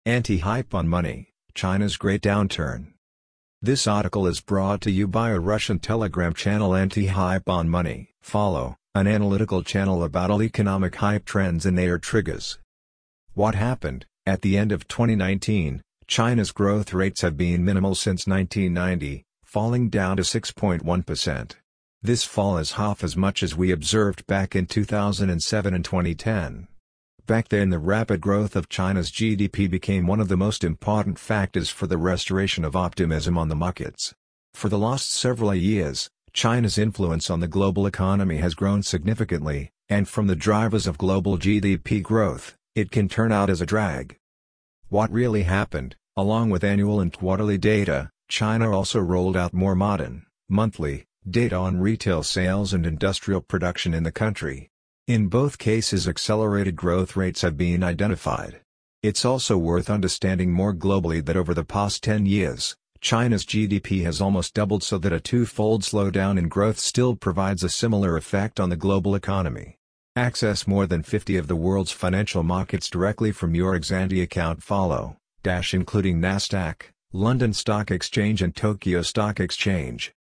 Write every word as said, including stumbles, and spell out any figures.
Anti-hype on money, China's great downturn. This article is brought to you by a Russian Telegram channel, Anti-Hype on Money. Follow, an analytical channel about all economic hype trends and their triggers. What happened? At the end of twenty nineteen, China's growth rates have been minimal since nineteen ninety, falling down to six point one percent. This fall is half as much as we observed back in two thousand seven and twenty ten. Back then, the rapid growth of China's G D P became one of the most important factors for the restoration of optimism on the markets. For the last several years, China's influence on the global economy has grown significantly, and from the drivers of global G D P growth, it can turn out as a drag. What really happened? Along with annual and quarterly data, China also rolled out more modern, monthly, data on retail sales and industrial production in the country. In both cases, accelerated growth rates have been identified. It's also worth understanding more globally that over the past ten years, China's G D P has almost doubled, so that a two-fold slowdown in growth still provides a similar effect on the global economy. Access more than fifty of the world's financial markets directly from your Exante account. Follow, dash including Nasdaq, London Stock Exchange and Tokyo Stock Exchange.